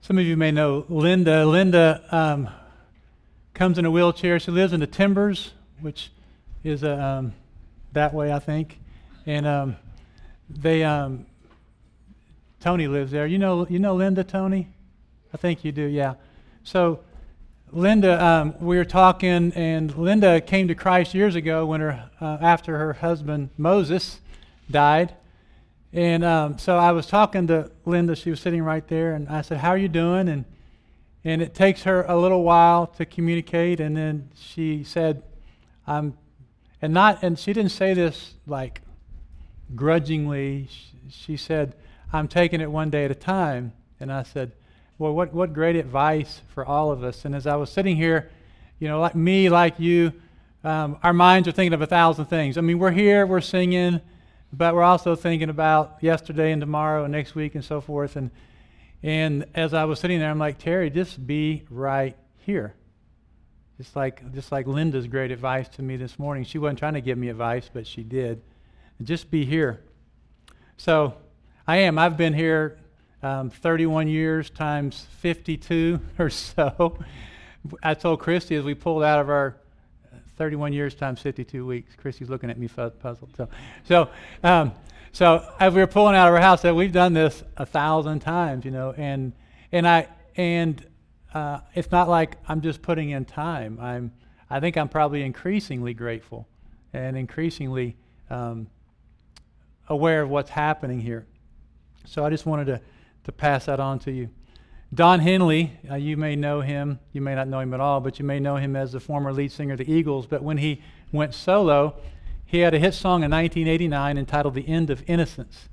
Some of you may know Linda. Linda comes in a wheelchair. She lives in the Timbers, which is that way, I think. And Tony lives there. You know Linda, Tony? I think you do, yeah. So Linda, we were talking, and Linda came to Christ years ago when after her husband Moses died. And so I was talking to Linda. She was sitting right there, and I said, "How are you doing?" And it takes her a little while to communicate, and then she said, and she didn't say this like grudgingly. She said, "I'm taking it one day at a time." And I said, "Well, what great advice for all of us." And as I was sitting here, like me, like you, our minds are thinking of 1,000 things. I mean, we're here, we're singing, but we're also thinking about yesterday and tomorrow and next week and so forth. And as I was sitting there, I'm like, "Terry, just be right here." Just like Linda's great advice to me this morning. She wasn't trying to give me advice, but she did. Just be here. So I am. I've been here 31 years times 52 or so. I told Christy as we pulled out of our 31 years times 52 weeks. Christy's looking at me puzzled. So as we were pulling out of our house, we've done this 1,000 times, and it's not like I'm just putting in time. I think I'm probably increasingly grateful and increasingly aware of what's happening here. So I just wanted to pass that on to you. Don Henley, you may know him. You may not know him at all, but you may know him as the former lead singer of the Eagles. But when he went solo, he had a hit song in 1989 entitled "The End of Innocence."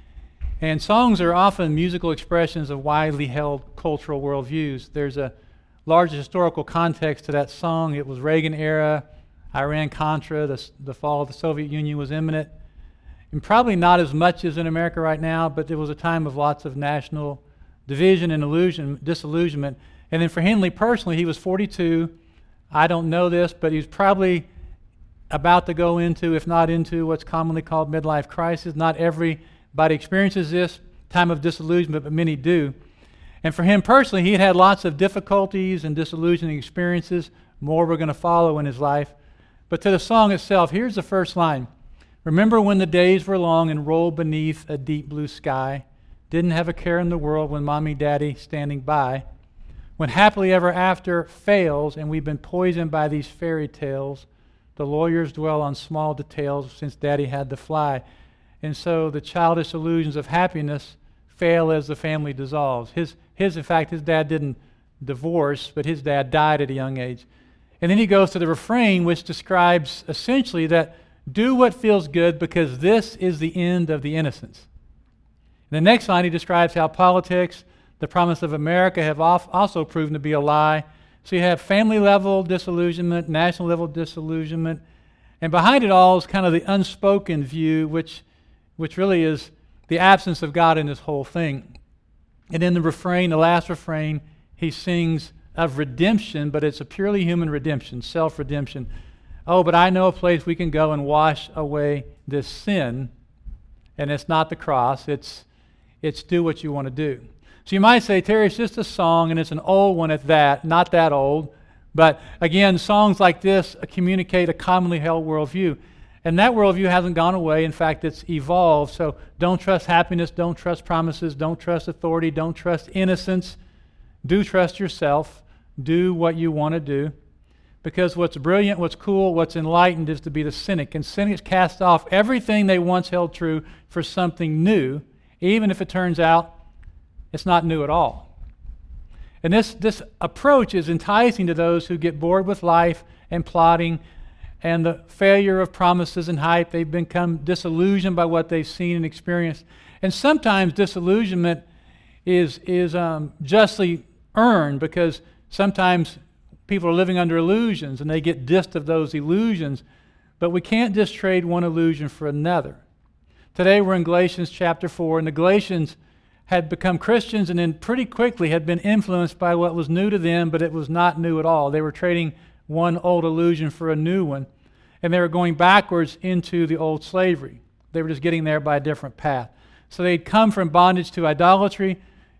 And songs are often musical expressions of widely held cultural worldviews. There's a large historical context to that song. It was Reagan era, Iran-Contra, the fall of the Soviet Union was imminent. And probably not as much as in America right now, but there was a time of lots of national division and disillusionment. And then for Henley personally, he was 42. I don't know this, but he was probably about to go into, if not into, what's commonly called midlife crisis. Not everybody experiences this time of disillusionment, but many do. And for him personally, he had lots of difficulties and disillusioning experiences. More were going to follow in his life. But to the song itself, here's the first line. "Remember when the days were long and rolled beneath a deep blue sky? Didn't have a care in the world when mommy, daddy standing by. When happily ever after fails and we've been poisoned by these fairy tales, the lawyers dwell on small details since daddy had to fly. And so the childish illusions of happiness fail as the family dissolves." In fact, his dad didn't divorce, but his dad died at a young age. And then he goes to the refrain, which describes essentially that do what feels good because this is the end of the innocence. In the next line, he describes how politics, the promise of America, have also proven to be a lie. So you have family-level disillusionment, national-level disillusionment, and behind it all is kind of the unspoken view, which really is the absence of God in this whole thing. And in the refrain, the last refrain, he sings of redemption, but it's a purely human redemption, self-redemption. "Oh, but I know a place we can go and wash away this sin," and it's not the cross, it's do what you want to do. So you might say, "Terry, it's just a song, and it's an old one at that, not that old." But again, songs like this communicate a commonly held worldview. And that worldview hasn't gone away. In fact, it's evolved. So don't trust happiness, don't trust promises, don't trust authority, don't trust innocence. Do trust yourself. Do what you want to do. Because what's brilliant, what's cool, what's enlightened is to be the cynic. And cynics cast off everything they once held true for something new, even if it turns out it's not new at all. And this approach is enticing to those who get bored with life and plotting and the failure of promises and hype. They've become disillusioned by what they've seen and experienced. And sometimes disillusionment is justly earned because sometimes people are living under illusions and they get dissed of those illusions. But we can't just trade one illusion for another. Today we're in Galatians chapter 4, and the Galatians had become Christians and then pretty quickly had been influenced by what was new to them, but it was not new at all. They were trading one old illusion for a new one, and they were going backwards into the old slavery. They were just getting there by a different path. So they'd come from bondage to idolatry,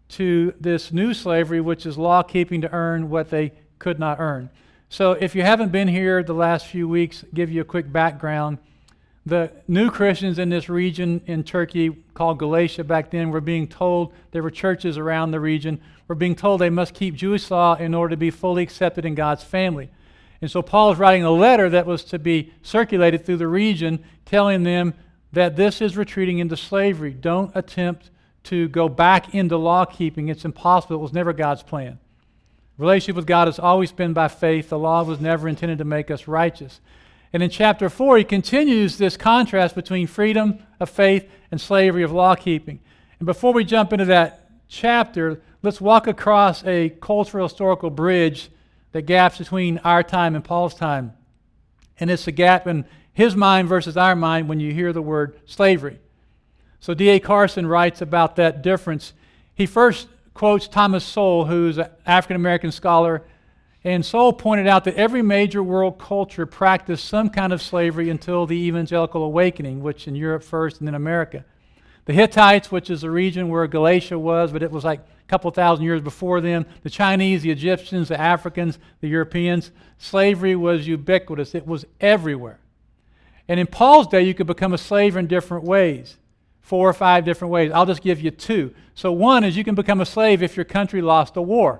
to this new slavery, which is law keeping to earn what they could not earn. So if you haven't been here the last few weeks, give you a quick background. The new Christians in this region in Turkey called Galatia back then were being told, there were churches around the region, were being told they must keep Jewish law in order to be fully accepted in God's family. And so Paul is writing a letter that was to be circulated through the region, telling them that this is retreating into slavery. Don't attempt to go back into law keeping. It's impossible. It was never God's plan. Relationship with God has always been by faith. The law was never intended to make us righteous. And in chapter 4, he continues this contrast between freedom of faith and slavery of law keeping. And before we jump into that chapter, let's walk across a cultural historical bridge that gaps between our time and Paul's time. And it's a gap in his mind versus our mind when you hear the word slavery. So D.A. Carson writes about that difference. He first quotes Thomas Sowell, who's an African-American scholar, and Sowell pointed out that every major world culture practiced some kind of slavery until the evangelical awakening, which in Europe first and then America. The Hittites, which is the region where Galatia was, but it was like a couple thousand years before them, the Chinese, the Egyptians, the Africans, the Europeans, slavery was ubiquitous. It was everywhere. And in Paul's day, you could become a slave in different ways, 4 or 5 different ways. I'll just give you 2. So one is you can become a slave if your country lost a war.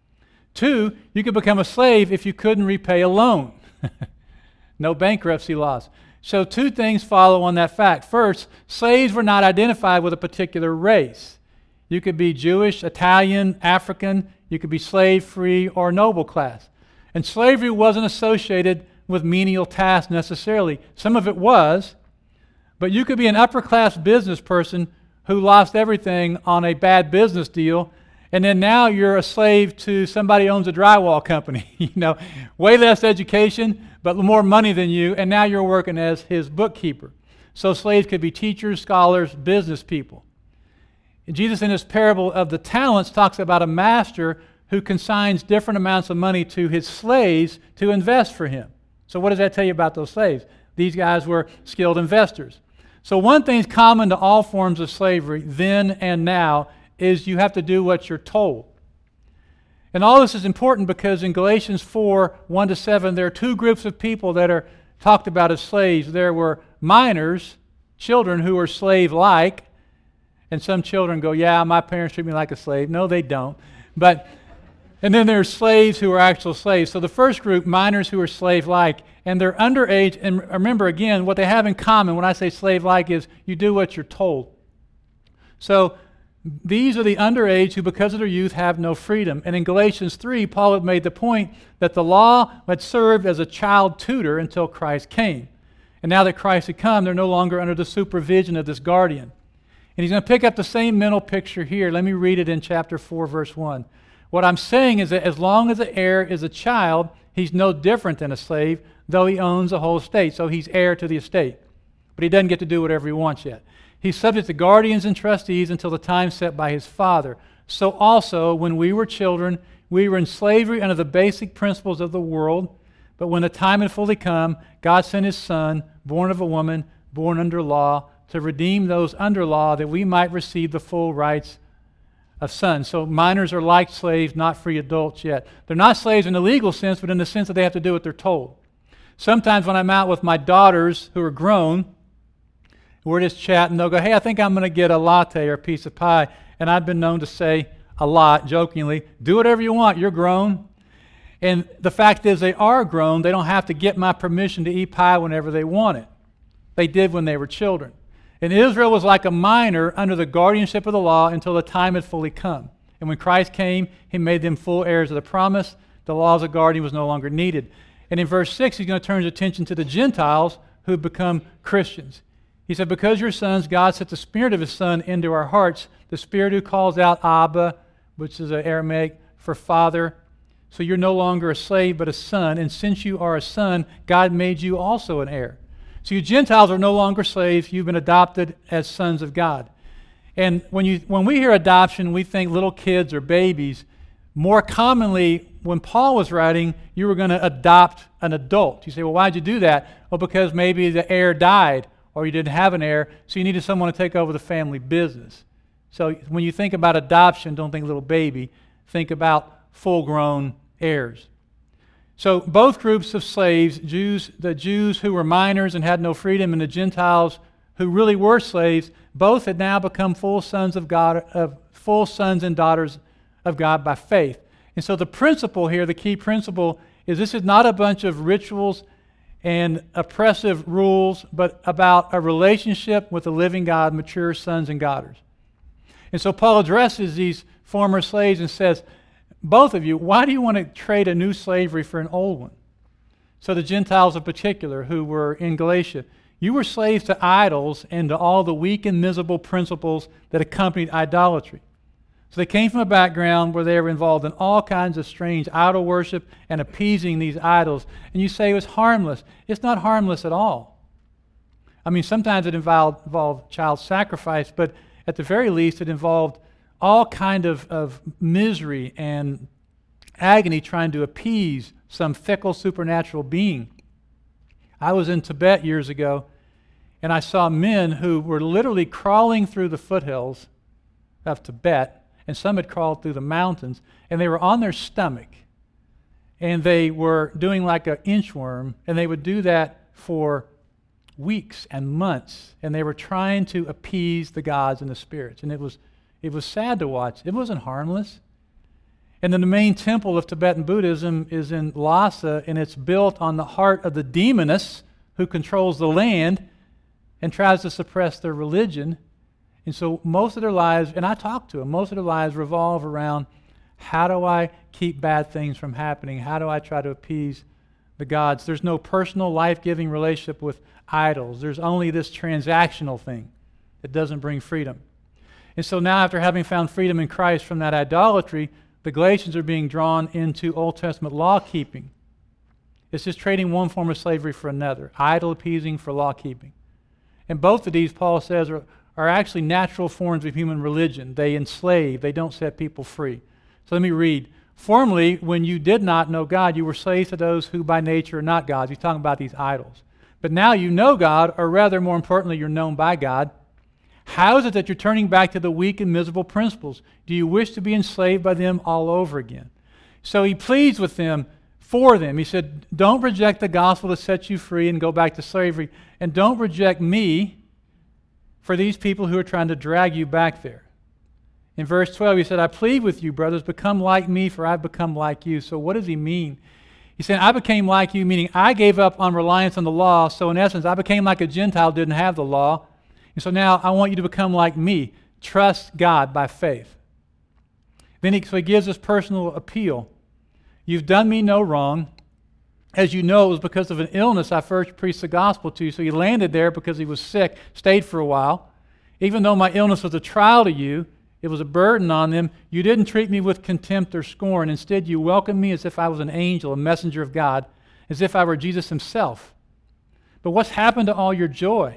2, you could become a slave if you couldn't repay a loan. No bankruptcy laws. So 2 things follow on that fact. First, slaves were not identified with a particular race. You could be Jewish, Italian, African. You could be slave-free or noble class. And slavery wasn't associated with menial tasks necessarily. Some of it was, but you could be an upper-class business person who lost everything on a bad business deal, and then now you're a slave to somebody who owns a drywall company. Way less education, but more money than you, and now you're working as his bookkeeper. So slaves could be teachers, scholars, business people. And Jesus in his parable of the talents talks about a master who consigns different amounts of money to his slaves to invest for him. So what does that tell you about those slaves? These guys were skilled investors. So one thing's common to all forms of slavery, then and now, is you have to do what you're told. And all this is important because in Galatians 4, 1-7, there are 2 groups of people that are talked about as slaves. There were minors, children who were slave-like, and some children go, yeah, my parents treat me like a slave. No, they don't. And then there's slaves who are actual slaves. So the first group, minors who are slave-like, and they're underage. And remember, again, what they have in common when I say slave-like is you do what you're told. So these are the underage who, because of their youth, have no freedom. And in Galatians 3, Paul had made the point that the law had served as a child tutor until Christ came. And now that Christ had come, they're no longer under the supervision of this guardian. And he's going to pick up the same mental picture here. Let me read it in chapter 4, verse 1. What I'm saying is that as long as the heir is a child, he's no different than a slave, though he owns a whole estate. So he's heir to the estate. But he doesn't get to do whatever he wants yet. He's subject to guardians and trustees until the time set by his father. So also, when we were children, we were in slavery under the basic principles of the world. But when the time had fully come, God sent his Son, born of a woman, born under law, to redeem those under law that we might receive the full rights of sons. So minors are like slaves, not free adults yet. They're not slaves in the legal sense, but in the sense that they have to do what they're told. Sometimes when I'm out with my daughters who are grown, we're just chatting, they'll go, hey, I think I'm going to get a latte or a piece of pie. And I've been known to say a lot, jokingly, do whatever you want, you're grown. And the fact is they are grown. They don't have to get my permission to eat pie whenever they want it. They did when they were children. And Israel was like a minor under the guardianship of the law until the time had fully come. And when Christ came, he made them full heirs of the promise. The law as a guardian was no longer needed. And in verse 6, he's going to turn his attention to the Gentiles who have become Christians. He said, because you're sons, God sent the Spirit of his Son into our hearts, the Spirit who calls out Abba, which is an Aramaic for father. So you're no longer a slave, but a son. And since you are a son, God made you also an heir. So you Gentiles are no longer slaves. You've been adopted as sons of God. And when we hear adoption, we think little kids or babies. More commonly, when Paul was writing, you were going to adopt an adult. You say, well, why'd you do that? Well, because maybe the heir died or you didn't have an heir, so you needed someone to take over the family business. So when you think about adoption, don't think little baby. Think about full-grown heirs. So both groups of slaves, the Jews who were minors and had no freedom, and the Gentiles who really were slaves, both had now become full sons of God, full sons and daughters of God by faith. And so the principle here, the key principle, is this is not a bunch of rituals and oppressive rules, but about a relationship with the living God, mature sons and daughters. And so Paul addresses these former slaves and says, both of you, why do you want to trade a new slavery for an old one? So the Gentiles in particular who were in Galatia, you were slaves to idols and to all the weak and miserable principles that accompanied idolatry. So they came from a background where they were involved in all kinds of strange idol worship and appeasing these idols. And you say it was harmless. It's not harmless at all. I mean, sometimes it involved child sacrifice, but at the very least it involved all kind of misery and agony trying to appease some fickle supernatural being. I was in Tibet years ago, and I saw men who were literally crawling through the foothills of Tibet, and some had crawled through the mountains, and they were on their stomach, and they were doing like an inchworm, and they would do that for weeks and months, and they were trying to appease the gods and the spirits, and it was sad to watch. It wasn't harmless. And then the main temple of Tibetan Buddhism is in Lhasa, and it's built on the heart of the demoness who controls the land and tries to suppress their religion. And so most of their lives, and I talk to them, most of their lives revolve around, how do I keep bad things from happening? How do I try to appease the gods? There's no personal, life-giving relationship with idols. There's only this transactional thing that doesn't bring freedom. And so now, after having found freedom in Christ from that idolatry, the Galatians are being drawn into Old Testament law-keeping. It's just trading one form of slavery for another, idol-appeasing for law-keeping. And both of these, Paul says, are actually natural forms of human religion. They enslave. They don't set people free. So let me read. Formerly, when you did not know God, you were slaves to those who by nature are not gods. He's talking about these idols. But now you know God, or rather, more importantly, you're known by God. How is it that you're turning back to the weak and miserable principles? Do you wish to be enslaved by them all over again? So he pleads with them, for them. He said, don't reject the gospel that sets you free and go back to slavery. And don't reject me for these people who are trying to drag you back there. In verse 12, he said, I plead with you, brothers, become like me, for I've become like you. So what does he mean? He said, I became like you, meaning I gave up on reliance on the law. So in essence, I became like a Gentile who didn't have the law. And so now I want you to become like me. Trust God by faith. Then he gives us personal appeal. You've done me no wrong. As you know, it was because of an illness I first preached the gospel to you. So he landed there because he was sick, stayed for a while. Even though my illness was a trial to you, it was a burden on them, you didn't treat me with contempt or scorn. Instead, you welcomed me as if I was an angel, a messenger of God, as if I were Jesus himself. But what's happened to all your joy?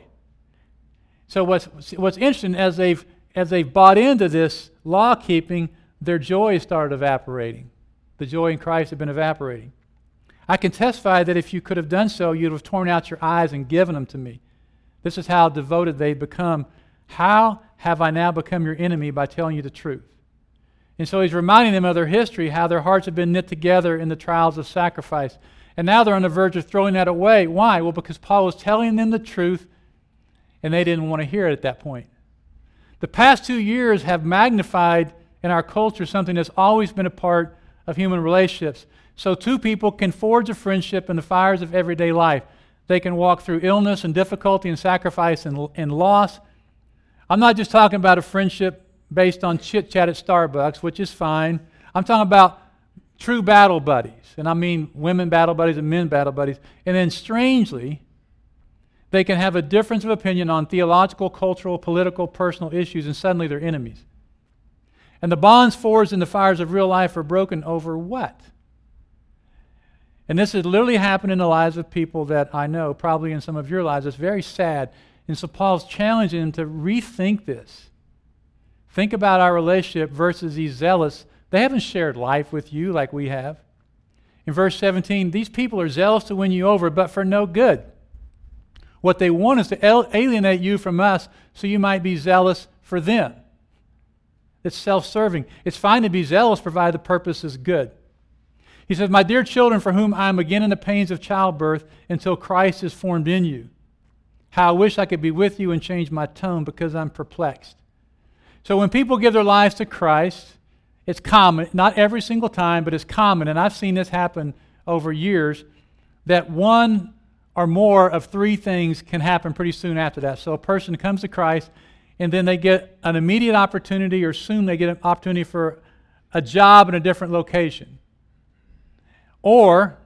So what's interesting, as they've bought into this law-keeping, their joy started evaporating. The joy in Christ had been evaporating. I can testify that if you could have done so, you'd have torn out your eyes and given them to me. This is how devoted they've become. How have I now become your enemy by telling you the truth? And so he's reminding them of their history, how their hearts have been knit together in the trials of sacrifice. And now they're on the verge of throwing that away. Why? Well, because Paul was telling them the truth, and they didn't want to hear it at that point. The past 2 years have magnified in our culture something that's always been a part of human relationships. So two people can forge a friendship in the fires of everyday life. They can walk through illness and difficulty and sacrifice and loss. I'm not just talking about a friendship based on chit-chat at Starbucks, which is fine. I'm talking about true battle buddies. And I mean women battle buddies and men battle buddies. And then strangely, they can have a difference of opinion on theological, cultural, political, personal issues, and suddenly they're enemies. And the bonds forged in the fires of real life are broken over what? And this has literally happened in the lives of people that I know, probably in some of your lives. It's very sad. And so Paul's challenging them to rethink this. Think about our relationship versus these zealots. They haven't shared life with you like we have. In verse 17, these people are zealous to win you over, but for no good. What they want is to alienate you from us so you might be zealous for them. It's self-serving. It's fine to be zealous provided the purpose is good. He says, my dear children, for whom I am again in the pains of childbirth until Christ is formed in you. How I wish I could be with you and change my tone because I'm perplexed. So when people give their lives to Christ, it's common, not every single time, but it's common, and I've seen this happen over years, that one or more of three things can happen pretty soon after that. So a person comes to Christ, and then they get an immediate opportunity, or soon they get an opportunity for a job in a different location. Or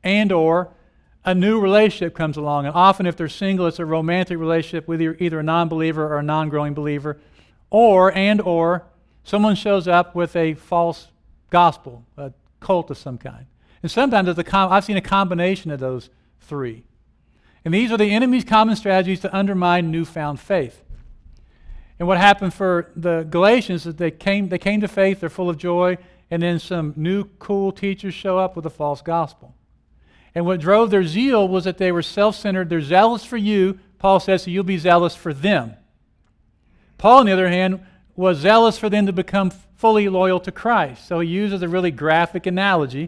a new relationship comes along. And often if they're single, it's a romantic relationship with either a non-believer or a non-growing believer. Or someone shows up with a false gospel, a cult of some kind. And sometimes I've seen a combination of those three. And these are the enemy's common strategies to undermine newfound faith. And what happened for the Galatians is they came to faith, they're full of joy, and then some new cool teachers show up with a false gospel. And what drove their zeal was that they were self-centered. They're zealous for you, Paul says, so you'll be zealous for them. Paul, on the other hand, was zealous for them to become fully loyal to Christ. So he uses a really graphic analogy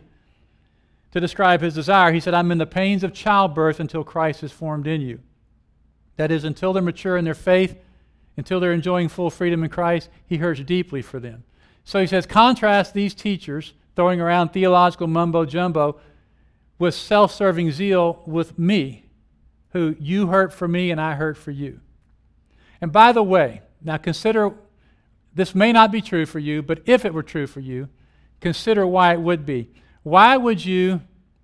to describe his desire. He said, I'm in the pains of childbirth until Christ is formed in you. That is, until they're mature in their faith, until they're enjoying full freedom in Christ, he hurts deeply for them. So he says, contrast these teachers throwing around theological mumbo-jumbo with self-serving zeal with me, who you hurt for me and I hurt for you. And by the way, now consider, this may not be true for you, but if it were true for you, consider why it would be. Why would you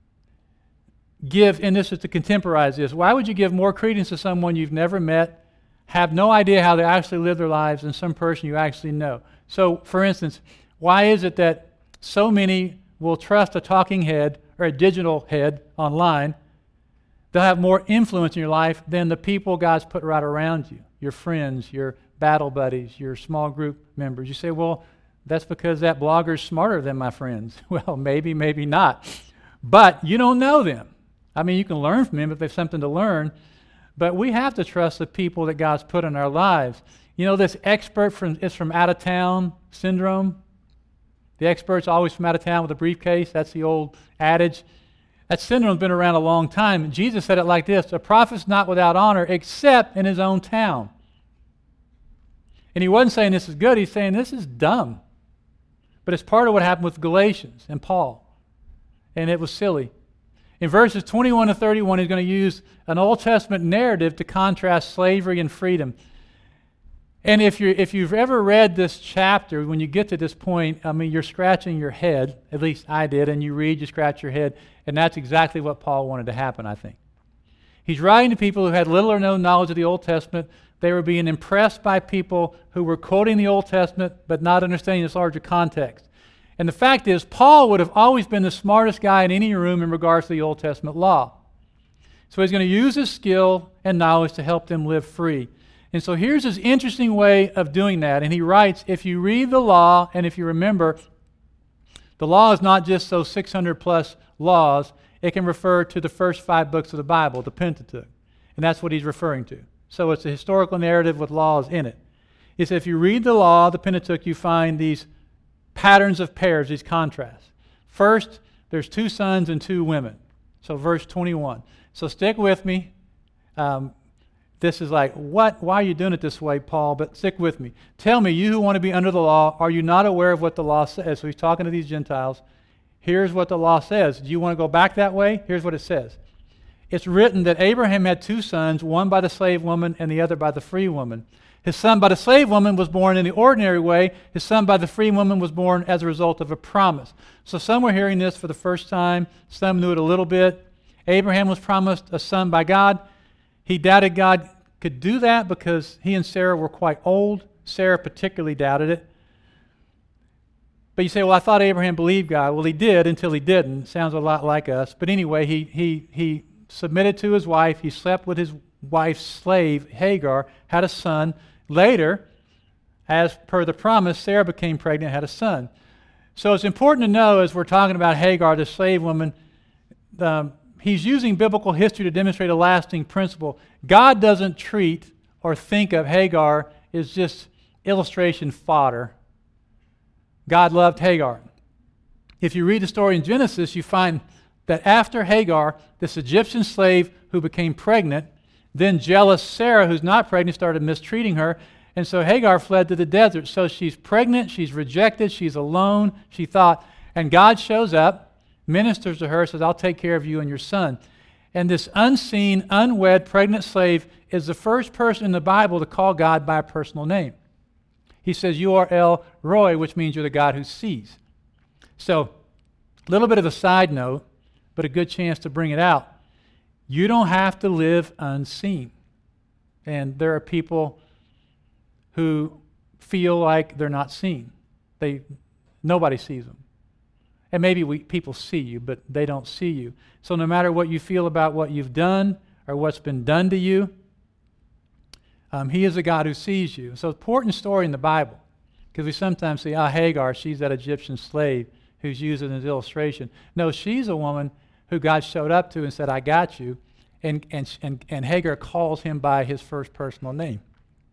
give, and this is to contemporize this, why would you give more credence to someone you've never met, have no idea how they actually live their lives, than some person you actually know? So, for instance, why is it that so many will trust a talking head or a digital head online? They'll have more influence in your life than the people God's put right around you, your friends, your battle buddies, your small group members. You say, well, that's because that blogger's smarter than my friends. Well, maybe, maybe not. But you don't know them. I mean, you can learn from them if they have something to learn, but we have to trust the people that God's put in our lives. You know, this expert is from out of town syndrome. The expert's always from out of town with a briefcase. That's the old adage. That syndrome's been around a long time. Jesus said it like this: a prophet's not without honor except in his own town. And he wasn't saying this is good. He's saying this is dumb. But it's part of what happened with Galatians and Paul. And it was silly. In verses 21 to 31, he's going to use an Old Testament narrative to contrast slavery and freedom. And if you've ever read this chapter, when you get to this point, I mean, you're scratching your head. At least I did. And you read, you scratch your head. And that's exactly what Paul wanted to happen, I think. He's writing to people who had little or no knowledge of the Old Testament. They were being impressed by people who were quoting the Old Testament but not understanding its larger context. And the fact is, Paul would have always been the smartest guy in any room in regards to the Old Testament law. So he's going to use his skill and knowledge to help them live free. And so here's his interesting way of doing that. And he writes, if you read the law, and if you remember, the law is not just those 600 plus laws. It can refer to the first 5 books of the Bible, the Pentateuch. And that's what he's referring to. So it's a historical narrative with laws in it. He said if you read the law, the Pentateuch, you find these patterns of pairs, these contrasts. First, there's 2 sons and 2 women. So verse 21. So stick with me. This is like, what? Why are you doing it this way, Paul? But stick with me. Tell me, you who want to be under the law, are you not aware of what the law says? So he's talking to these Gentiles. Here's what the law says. Do you want to go back that way? Here's what it says. It's written that Abraham had 2 sons, one by the slave woman and the other by the free woman. His son by the slave woman was born in the ordinary way. His son by the free woman was born as a result of a promise. So some were hearing this for the first time. Some knew it a little bit. Abraham was promised a son by God. He doubted God could do that because he and Sarah were quite old. Sarah particularly doubted it. But you say, well, I thought Abraham believed God. Well, he did until he didn't. Sounds a lot like us. But anyway, he submitted to his wife. He slept with his wife's slave, Hagar, had a son. Later, as per the promise, Sarah became pregnant and had a son. So it's important to know, as we're talking about Hagar, the slave woman, he's using biblical history to demonstrate a lasting principle. God doesn't treat or think of Hagar as just illustration fodder God loved Hagar. If you read the story in Genesis, you find that after Hagar, this Egyptian slave who became pregnant, then jealous Sarah, who's not pregnant, started mistreating her. And so Hagar fled to the desert. So she's pregnant, she's rejected, she's alone, she thought. And God shows up, ministers to her, says, I'll take care of you and your son. And this unseen, unwed, pregnant slave is the first person in the Bible to call God by a personal name. He says, you are El Roi, which means you're the God who sees. So, a little bit of a side note, but a good chance to bring it out. You don't have to live unseen. And there are people who feel like they're not seen. Nobody sees them. And maybe people see you, but they don't see you. So no matter what you feel about what you've done or what's been done to you, He is a God who sees you. So important story in the Bible, because we sometimes say, Hagar, she's that Egyptian slave who's used in this illustration. No, she's a woman who God showed up to and said, I got you. And Hagar calls him by his first personal name.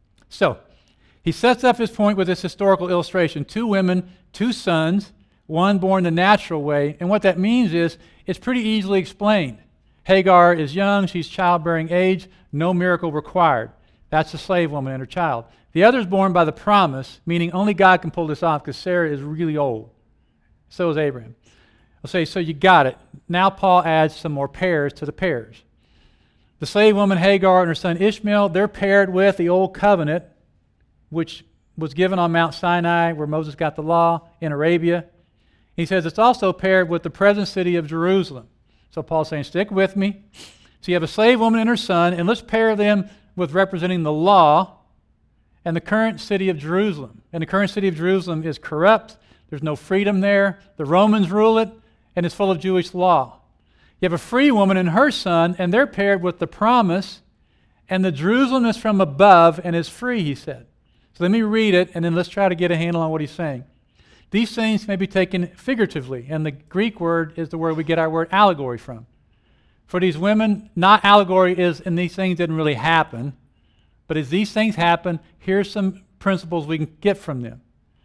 So he sets up his point with this historical illustration. 2 women, 2 sons, one born the natural way. And what that means is it's pretty easily explained. Hagar is young, she's childbearing age, no miracle required. That's the slave woman and her child. The other is born by the promise, meaning only God can pull this off because Sarah is really old. So is Abraham. I'll say, so you got it. Now Paul adds some more pairs to the pairs. The slave woman Hagar and her son Ishmael, they're paired with the old covenant, which was given on Mount Sinai where Moses got the law in Arabia. He says it's also paired with the present city of Jerusalem. So Paul's saying, stick with me. So you have a slave woman and her son, and let's pair them with representing the law and the current city of Jerusalem. And the current city of Jerusalem is corrupt. There's no freedom there. The Romans rule it, and it's full of Jewish law. You have a free woman and her son, and they're paired with the promise, and the Jerusalem is from above and is free, he said. So let me read it, and then let's try to get a handle on what he's saying. These things may be taken figuratively, and the Greek word is the word we get our word allegory from. For these women, not allegory is, and these things didn't really happen, but as these things happen, here's some principles we can get from them.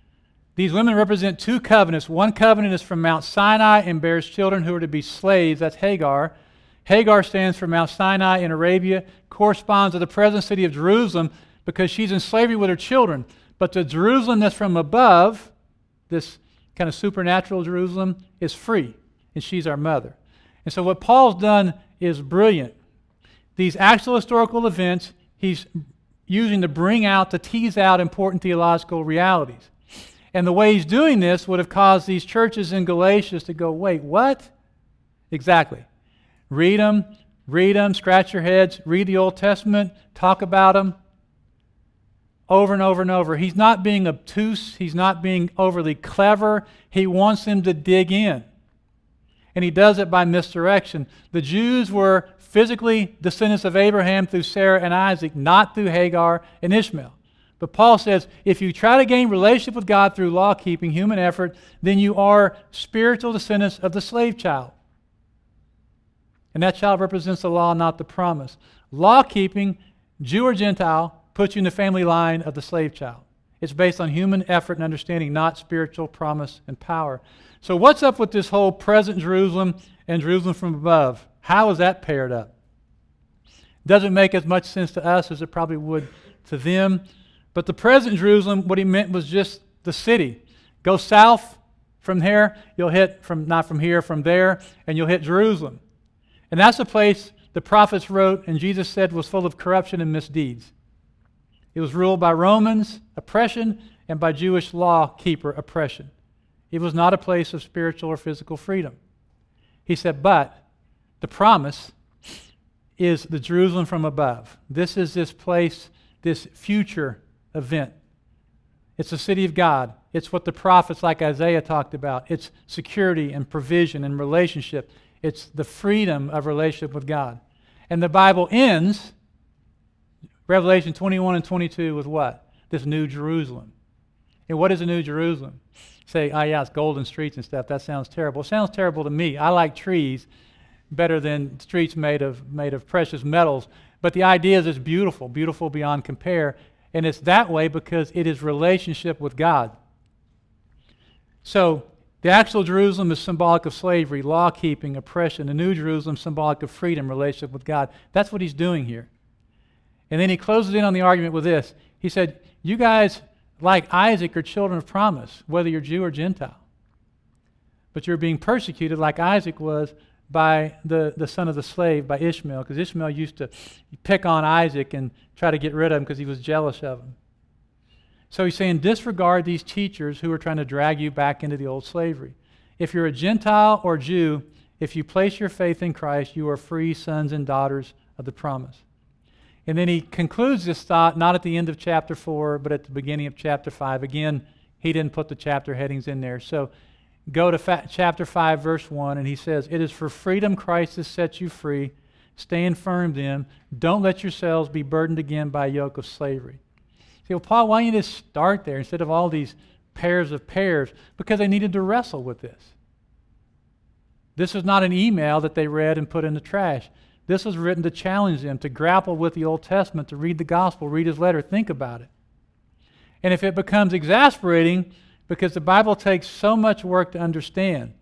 These women represent 2 covenants. One covenant is from Mount Sinai and bears children who are to be slaves. That's Hagar. Hagar stands for Mount Sinai in Arabia, corresponds to the present city of Jerusalem because she's in slavery with her children. But the Jerusalem that's from above, this kind of supernatural Jerusalem, is free, and she's our mother. And so what Paul's done is brilliant. These actual historical events, he's using to tease out important theological realities. And the way he's doing this would have caused these churches in Galatia to go, wait, what? Exactly. Read them, scratch your heads, read the Old Testament, talk about them over and over and over. He's not being obtuse. He's not being overly clever. He wants them to dig in. And he does it by misdirection. The Jews were physically descendants of Abraham through Sarah and Isaac, not through Hagar and Ishmael. But Paul says, if you try to gain relationship with God through law-keeping, human effort, then you are spiritual descendants of the slave child. And that child represents the law, not the promise. Law-keeping, Jew or Gentile, puts you in the family line of the slave child. It's based on human effort and understanding, not spiritual promise and power. So what's up with this whole present Jerusalem and Jerusalem from above? How is that paired up? Doesn't make as much sense to us as it probably would to them. But the present Jerusalem, what he meant was just the city. Go south from here, you'll hit not from here, from there, and you'll hit Jerusalem. And that's the place the prophets wrote and Jesus said was full of corruption and misdeeds. It was ruled by Romans oppression and by Jewish law keeper oppression. It was not a place of spiritual or physical freedom. He said, but the promise is the Jerusalem from above. This is this place, this future event. It's the city of God. It's what the prophets like Isaiah talked about. It's security and provision and relationship. It's the freedom of relationship with God. And the Bible ends, Revelation 21 and 22, with what? This New Jerusalem. And what is a New Jerusalem? Say, it's golden streets and stuff. That sounds terrible. It sounds terrible to me. I like trees better than streets made of precious metals. But the idea is it's beautiful, beautiful beyond compare. And it's that way because it is relationship with God. So the actual Jerusalem is symbolic of slavery, law-keeping, oppression. The New Jerusalem symbolic of freedom, relationship with God. That's what he's doing here. And then he closes in on the argument with this. He said, you guys, like Isaac, are children of promise, whether you're Jew or Gentile. But you're being persecuted like Isaac was by the son of the slave, by Ishmael, because Ishmael used to pick on Isaac and try to get rid of him because he was jealous of him. So he's saying disregard these teachers who are trying to drag you back into the old slavery. If you're a Gentile or Jew, if you place your faith in Christ, you are free sons and daughters of the promise. And then he concludes this thought not at the end of chapter 4, but at the beginning of chapter 5. Again, he didn't put the chapter headings in there. So go to chapter 5, verse 1, and he says, it is for freedom Christ has set you free. Stand firm then. Don't let yourselves be burdened again by a yoke of slavery. See, well, Paul, why don't you just start there instead of all these pairs of pairs? Because they needed to wrestle with this. This is not an email that they read and put in the trash. This was written to challenge them, to grapple with the Old Testament, to read the gospel, read his letter, think about it. And if it becomes exasperating, because the Bible takes so much work to understand,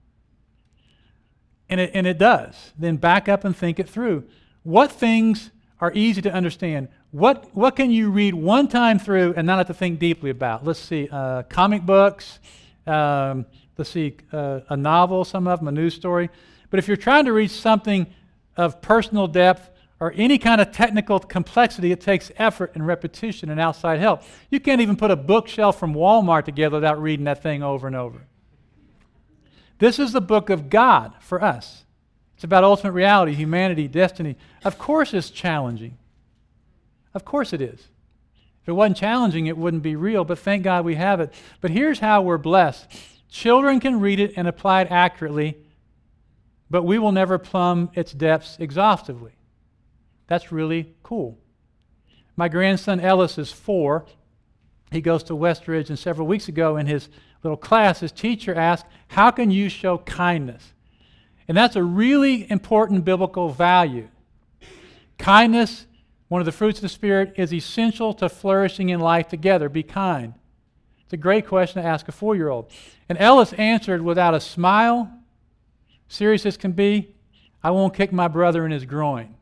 and it does, then back up and think it through. What things are easy to understand? What can you read one time through and not have to think deeply about? Let's see, comic books, a novel, some of them, a news story. But if you're trying to read something of personal depth or any kind of technical complexity, it takes effort and repetition and outside help. You can't even put a bookshelf from Walmart together without reading that thing over and over. This is the book of God for us. It's about ultimate reality, humanity, destiny. Of course it's challenging. Of course it is. If it wasn't challenging, it wouldn't be real, but thank God we have it. But here's how we're blessed. Children can read it and apply it accurately, but we will never plumb its depths exhaustively. That's really cool. My grandson Ellis is 4. He goes to Westridge, and several weeks ago in his little class, his teacher asked, how can you show kindness? And that's a really important biblical value. Kindness, one of the fruits of the Spirit, is essential to flourishing in life together. Be kind. It's a great question to ask a 4-year-old. And Ellis answered without a smile, serious as can be, I won't kick my brother in his groin.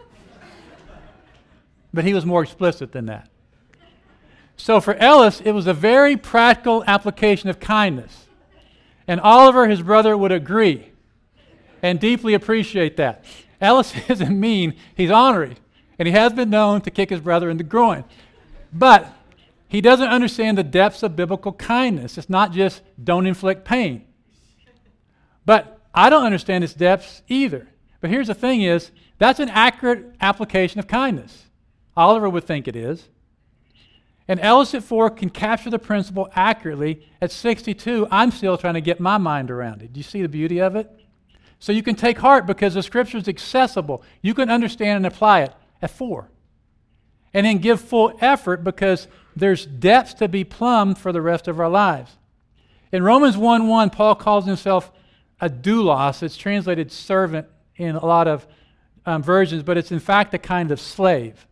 But he was more explicit than that. So for Ellis, it was a very practical application of kindness. And Oliver, his brother, would agree and deeply appreciate that. Ellis isn't mean, he's ornery, and he has been known to kick his brother in the groin. But he doesn't understand the depths of biblical kindness. It's not just don't inflict pain. But I don't understand its depths either. But here's the thing is, that's an accurate application of kindness. Oliver would think it is. And Ellis at 4 can capture the principle accurately. At 62, I'm still trying to get my mind around it. Do you see the beauty of it? So you can take heart because the Scripture is accessible. You can understand and apply it at 4. And then give full effort because there's depths to be plumbed for the rest of our lives. In Romans 1:1, Paul calls himself a doulos. It's translated servant in a lot of versions, but it's in fact a kind of slave.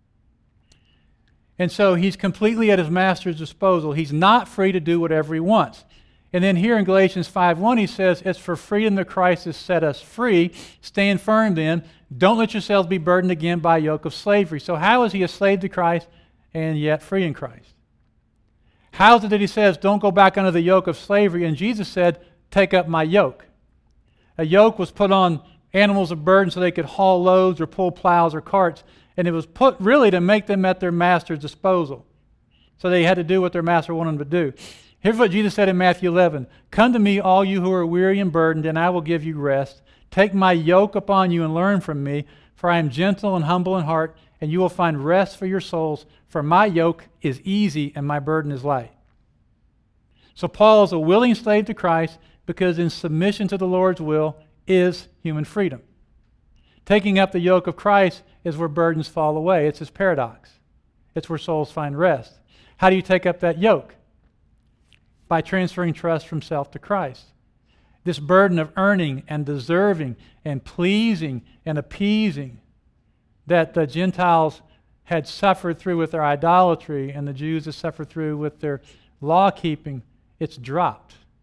And so he's completely at his master's disposal. He's not free to do whatever he wants. And then here in Galatians 5:1, he says, it's for freedom that Christ has set us free. Stand firm then. Don't let yourselves be burdened again by a yoke of slavery. So how is he a slave to Christ and yet free in Christ? How is it that he says, don't go back under the yoke of slavery? And Jesus said, take up my yoke. A yoke was put on animals of burden so they could haul loads or pull plows or carts. And it was put really to make them at their master's disposal. So they had to do what their master wanted them to do. Here's what Jesus said in Matthew 11. Come to me, all you who are weary and burdened, and I will give you rest. Take my yoke upon you and learn from me, for I am gentle and humble in heart, and you will find rest for your souls. For my yoke is easy and my burden is light. So Paul is a willing slave to Christ because in submission to the Lord's will is human freedom. Taking up the yoke of Christ is where burdens fall away. It's his paradox. It's where souls find rest. How do you take up that yoke? By transferring trust from self to Christ. This burden of earning and deserving and pleasing and appeasing that the Gentiles had suffered through with their idolatry and the Jews had suffered through with their law-keeping, it's dropped.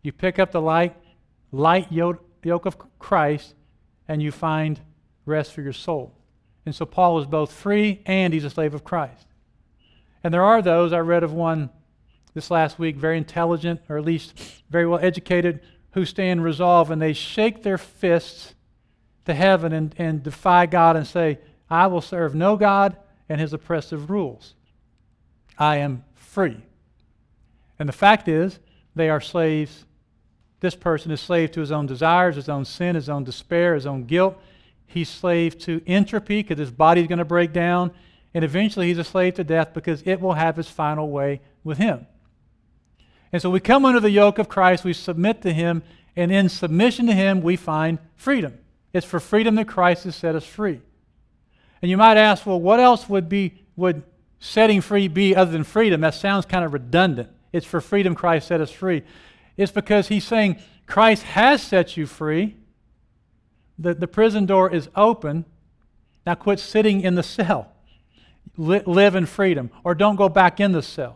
You pick up the light yoke of Christ, and you find rest for your soul. And so Paul is both free and he's a slave of Christ. And there are those, I read of one this last week, very intelligent, or at least very well educated, who stand resolved and they shake their fists to heaven and defy God and say, I will serve no God and his oppressive rules. I am free. And the fact is, they are slaves. This person is slave to his own desires, his own sin, his own despair, his own guilt. He's slave to entropy because his body's going to break down. And eventually he's a slave to death because it will have its final way with him. And so we come under the yoke of Christ, we submit to him, and in submission to him we find freedom. It's for freedom that Christ has set us free. And you might ask, well, what else would setting free be other than freedom? That sounds kind of redundant. It's for freedom Christ set us free. It's because he's saying Christ has set you free. The prison door is open. Now quit sitting in the cell. Live in freedom. Or don't go back in the cell.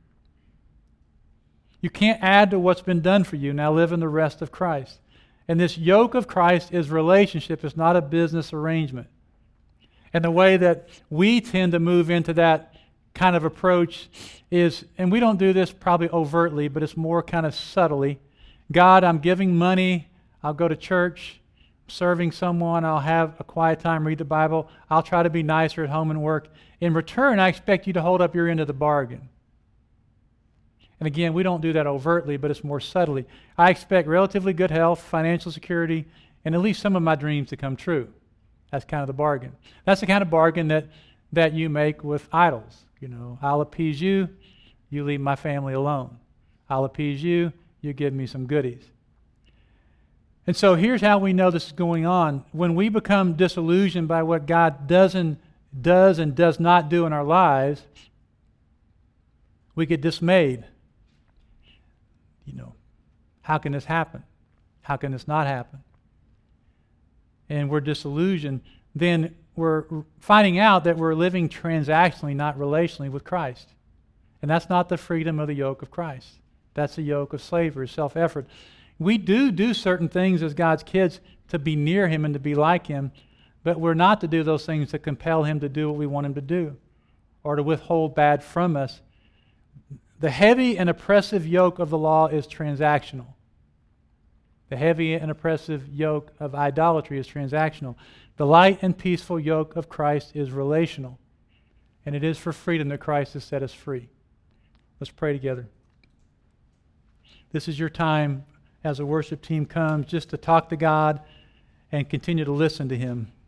You can't add to what's been done for you. Now live in the rest of Christ. And this yoke of Christ is relationship. It's not a business arrangement. And the way that we tend to move into that kind of approach is, and we don't do this probably overtly, but it's more kind of subtly. God, I'm giving money. I'll go to church, serving someone. I'll have a quiet time, read the Bible. I'll try to be nicer at home and work. In return, I expect you to hold up your end of the bargain. And again, we don't do that overtly, but it's more subtly. I expect relatively good health, financial security, and at least some of my dreams to come true. That's kind of the bargain. That's the kind of bargain that you make with idols. You know, I'll appease you, you leave my family alone. I'll appease you, you give me some goodies. And so here's how we know this is going on. When we become disillusioned by what God does and does not do in our lives, we get dismayed. You know, how can this happen? How can this not happen? And we're disillusioned. Then we're finding out that we're living transactionally, not relationally with Christ. And that's not the freedom of the yoke of Christ. That's the yoke of slavery, self-effort. We do certain things as God's kids to be near him and to be like him, but we're not to do those things to compel him to do what we want him to do or to withhold bad from us. The heavy and oppressive yoke of the law is transactional. The heavy and oppressive yoke of idolatry is transactional. The light and peaceful yoke of Christ is relational. And it is for freedom that Christ has set us free. Let's pray together. This is your time as a worship team comes just to talk to God and continue to listen to him.